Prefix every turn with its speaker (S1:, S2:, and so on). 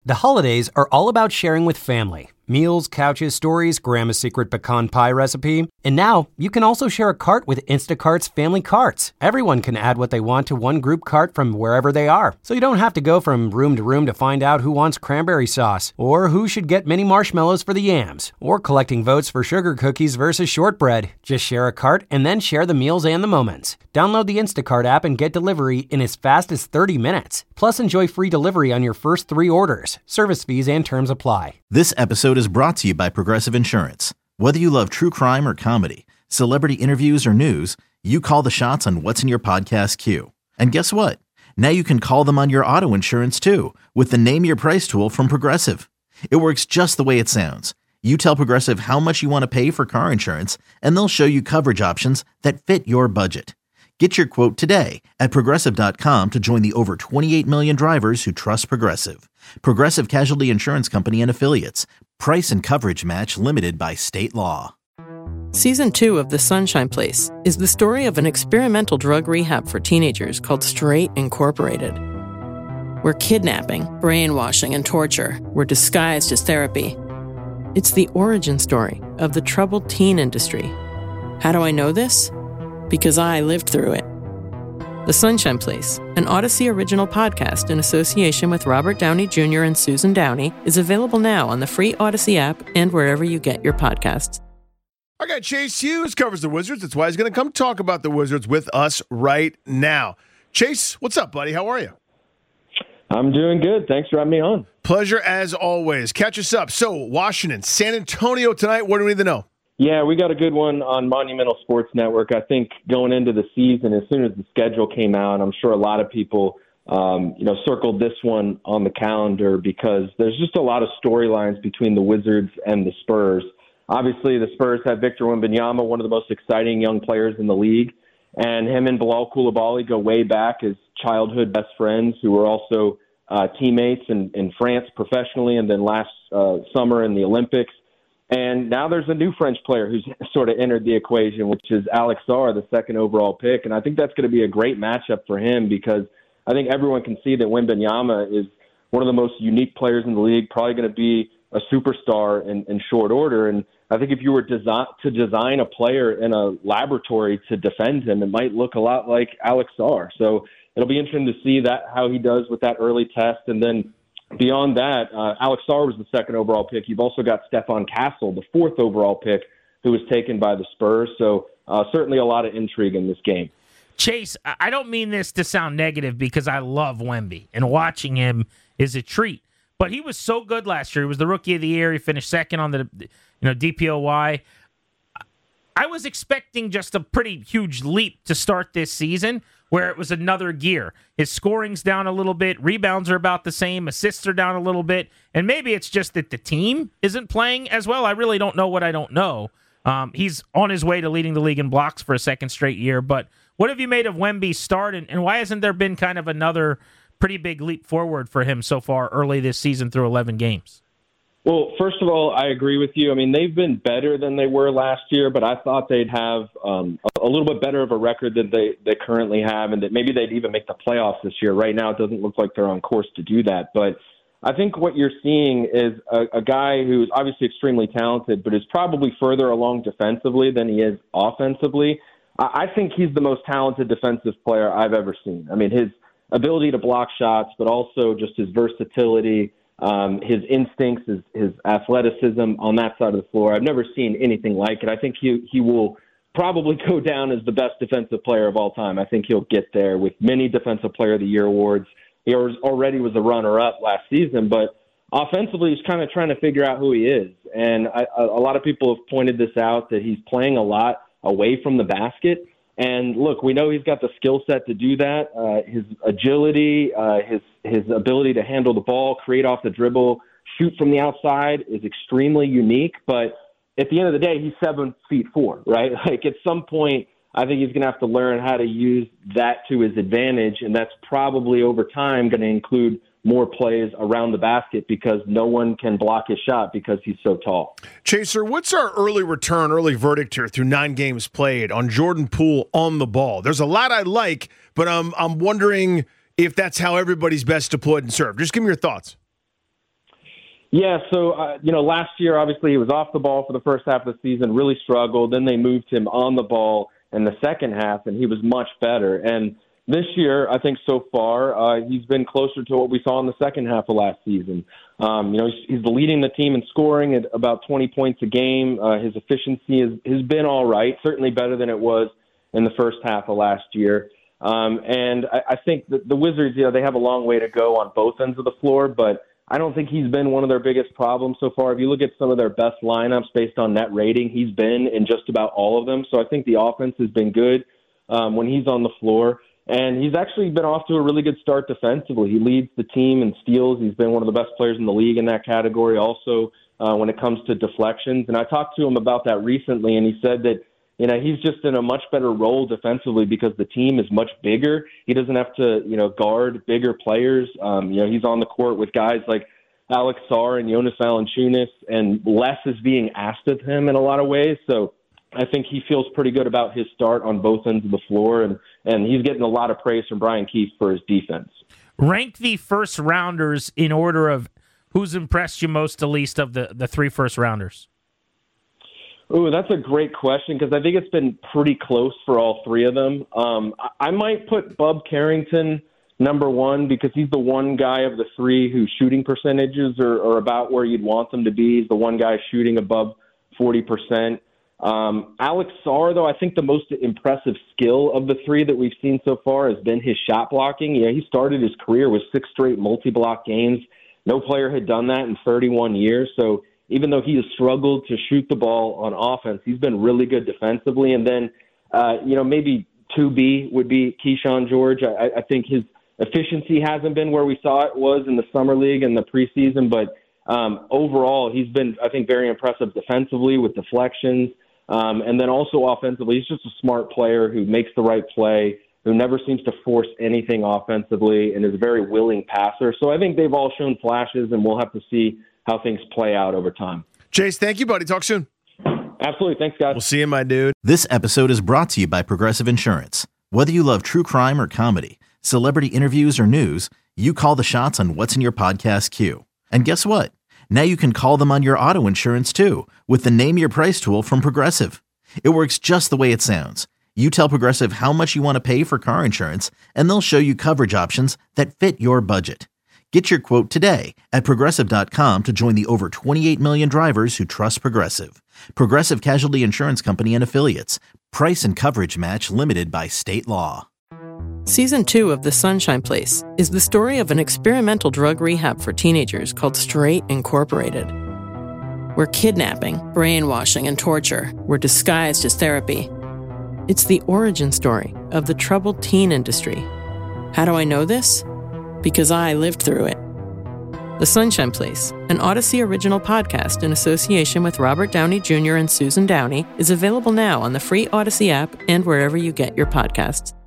S1: The holidays are all about sharing with family. Meals, couches, stories, Grandma's secret pecan pie recipe. And now, you can also share a cart with Instacart's Family Carts. Everyone can add what they want to one group cart from wherever they are. So you don't have to go from room to find out who wants cranberry sauce, or who should get mini marshmallows for the yams, or collecting votes for sugar cookies versus shortbread. Just share a cart and then share the meals and the moments. Download the Instacart app and get delivery in as fast as 30 minutes. Plus, enjoy free delivery on your first 3 orders. Service fees and terms apply.
S2: This episode is brought to you by Progressive Insurance. Whether you love true crime or comedy, celebrity interviews or news, you call the shots on what's in your podcast queue. And guess what? Now you can call them on your auto insurance too with the Name Your Price tool from Progressive. It works just the way it sounds. You tell Progressive how much you want to pay for car insurance, and they'll show you coverage options that fit your budget. Get your quote today at Progressive.com to join the over 28 million drivers who trust Progressive. Progressive Casualty Insurance Company and Affiliates. Price and coverage match limited by state law.
S3: Season 2 of The Sunshine Place is the story of an experimental drug rehab for teenagers called Straight Incorporated, where kidnapping, brainwashing, and torture were disguised as therapy. It's the origin story of the troubled teen industry. How do I know this? Because I lived through it. The Sunshine Place, an Odyssey original podcast in association with Robert Downey Jr. and Susan Downey, is available now on the free Odyssey app and wherever you get your podcasts.
S4: I got Chase Hughes, covers the Wizards. That's why he's going to come talk about the Wizards with us right now. Chase, what's up, buddy? How are you?
S5: I'm doing good. Thanks for having me on.
S4: Pleasure as always. Catch us up. So, Washington, San Antonio tonight. What do we need to know?
S5: Yeah, we got a good one on Monumental Sports Network. I think going into the season, as soon as the schedule came out, I'm sure a lot of people, circled this one on the calendar because there's just a lot of storylines between the Wizards and the Spurs. Obviously, the Spurs have Victor Wembanyama, one of the most exciting young players in the league, and him and Bilal Coulibaly go way back as childhood best friends who were also teammates in France professionally and then last summer in the Olympics. And now there's a new French player who's sort of entered the equation, which is Alex Sarr, the second overall pick. And I think that's going to be a great matchup for him because I think everyone can see that Wembanyama is one of the most unique players in the league, probably going to be a superstar in short order. And I think if you were to design a player in a laboratory to defend him, it might look a lot like Alex Sarr. So it'll be interesting to see how he does with that early test. And then beyond that, Alex Sarr was the second overall pick. You've also got Stephon Castle, the fourth overall pick, who was taken by the Spurs. So certainly a lot of intrigue in this game.
S6: Chase, I don't mean this to sound negative because I love Wemby, and watching him is a treat. But he was so good last year. He was the Rookie of the Year. He finished second on the DPOY. I was expecting just a pretty huge leap to start this season where it was another gear. His scoring's down a little bit. Rebounds are about the same. Assists are down a little bit. And maybe it's just that the team isn't playing as well. I really don't know what I don't know. He's on his way to leading the league in blocks for a second straight year. But what have you made of Wemby's start, and why hasn't there been kind of another pretty big leap forward for him so far early this season through 11 games?
S5: Well, first of all, I agree with you. I mean, they've been better than they were last year, but I thought they'd have a little bit better of a record than they currently have, and that maybe they'd even make the playoffs this year. Right now, it doesn't look like they're on course to do that. But I think what you're seeing is a guy who's obviously extremely talented, but is probably further along defensively than he is offensively. I think he's the most talented defensive player I've ever seen. I mean, his ability to block shots, but also just his versatility, his instincts, his athleticism on that side of the floor. I've never seen anything like it. I think he will probably go down as the best defensive player of all time. I think he'll get there with many Defensive Player of the Year awards. He already was a runner-up last season, but offensively he's kind of trying to figure out who he is. And a lot of people have pointed this out, that he's playing a lot away from the basket. And look, we know he's got the skill set to do that. His agility, his ability to handle the ball, create off the dribble, shoot from the outside is extremely unique. But at the end of the day, he's 7'4", right? Like at some point, I think he's going to have to learn how to use that to his advantage. And that's probably over time going to include more plays around the basket because no one can block his shot because he's so tall.
S4: Chaser, what's our early verdict here through 9 games played on Jordan Poole on the ball? There's a lot I like, but I'm wondering if that's how everybody's best deployed and served. Just give me your thoughts.
S5: Yeah, so, last year, obviously, he was off the ball for the first half of the season, really struggled. Then they moved him on the ball in the second half, and he was much better. And this year, I think so far, he's been closer to what we saw in the second half of last season. He's leading the team in scoring at about 20 points a game. His efficiency has been all right, certainly better than it was in the first half of last year. And I think that the Wizards, they have a long way to go on both ends of the floor, but I don't think he's been one of their biggest problems so far. If you look at some of their best lineups based on net rating, he's been in just about all of them. So I think the offense has been good when he's on the floor. And he's actually been off to a really good start defensively. He leads the team in steals. He's been one of the best players in the league in that category also when it comes to deflections. And I talked to him about that recently, and he said that he's just in a much better role defensively because the team is much bigger. He doesn't have to, guard bigger players. He's on the court with guys like Alex Sarr and Jonas Valanciunas, and less is being asked of him in a lot of ways. So I think he feels pretty good about his start on both ends of the floor, and he's getting a lot of praise from Brian Keefe for his defense.
S6: Rank the first rounders in order of who's impressed you most to least of the three first rounders.
S5: Ooh, that's a great question because I think it's been pretty close for all three of them. I might put Bub Carrington number one because he's the one guy of the three whose shooting percentages are about where you'd want them to be. He's the one guy shooting above 40%. Alex Sarr, though, I think the most impressive skill of the three that we've seen so far has been his shot blocking. He started his career with 6 straight multi-block games. No player had done that in 31 years. So even though he has struggled to shoot the ball on offense, he's been really good defensively. And then, maybe 2B would be Keyshawn George. I think his efficiency hasn't been where we saw it was in the summer league and the preseason, but overall, he's been, I think, very impressive defensively with deflections. And then also offensively, he's just a smart player who makes the right play, who never seems to force anything offensively, and is a very willing passer. So I think they've all shown flashes, and we'll have to see how things play out over time.
S4: Chase, thank you, buddy. Talk soon.
S5: Absolutely. Thanks, guys.
S4: We'll see you, my dude.
S2: This episode is brought to you by Progressive Insurance. Whether you love true crime or comedy, celebrity interviews or news, you call the shots on what's in your podcast queue. And guess what? Now you can call them on your auto insurance too with the Name Your Price tool from Progressive. It works just the way it sounds. You tell Progressive how much you want to pay for car insurance, and they'll show you coverage options that fit your budget. Get your quote today at Progressive.com to join the over 28 million drivers who trust Progressive. Progressive Casualty Insurance Company and Affiliates. Price and coverage match limited by state law.
S3: Season 2 of The Sunshine Place is the story of an experimental drug rehab for teenagers called Straight Incorporated, where kidnapping, brainwashing, and torture were disguised as therapy. It's the origin story of the troubled teen industry. How do I know this? Because I lived through it. The Sunshine Place, an Odyssey original podcast in association with Robert Downey Jr. and Susan Downey, is available now on the free Odyssey app and wherever you get your podcasts.